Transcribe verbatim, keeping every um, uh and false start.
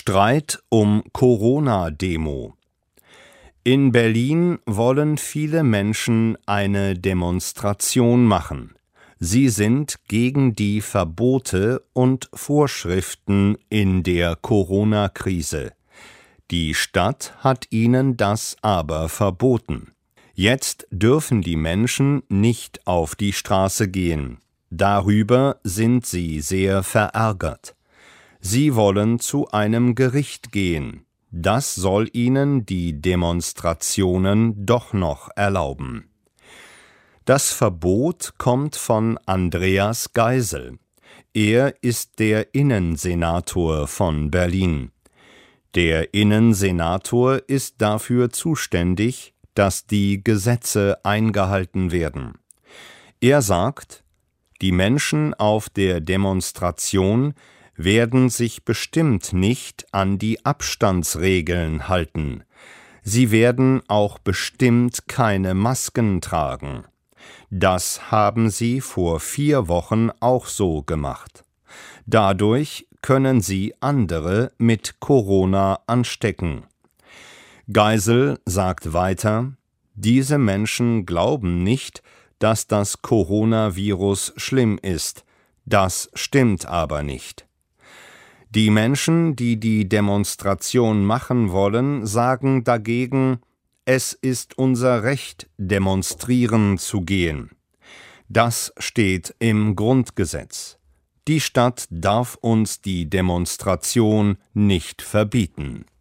Streit um Corona-Demo. In Berlin wollen viele Menschen eine Demonstration machen. Sie sind gegen die Verbote und Vorschriften in der Corona-Krise. Die Stadt hat ihnen das aber verboten. Jetzt dürfen die Menschen nicht auf die Straße gehen. Darüber sind sie sehr verärgert. Sie wollen zu einem Gericht gehen. Das soll ihnen die Demonstrationen doch noch erlauben. Das Verbot kommt von Andreas Geisel. Er ist der Innensenator von Berlin. Der Innensenator ist dafür zuständig, dass die Gesetze eingehalten werden. Er sagt, die Menschen auf der Demonstration werden sich bestimmt nicht an die Abstandsregeln halten. Sie werden auch bestimmt keine Masken tragen. Das haben sie vor vier Wochen auch so gemacht. Dadurch können sie andere mit Corona anstecken. Geisel sagt weiter, diese Menschen glauben nicht, dass das Coronavirus schlimm ist. Das stimmt aber nicht. Die Menschen, die die Demonstration machen wollen, sagen dagegen, es ist unser Recht, demonstrieren zu gehen. Das steht im Grundgesetz. Die Stadt darf uns die Demonstration nicht verbieten.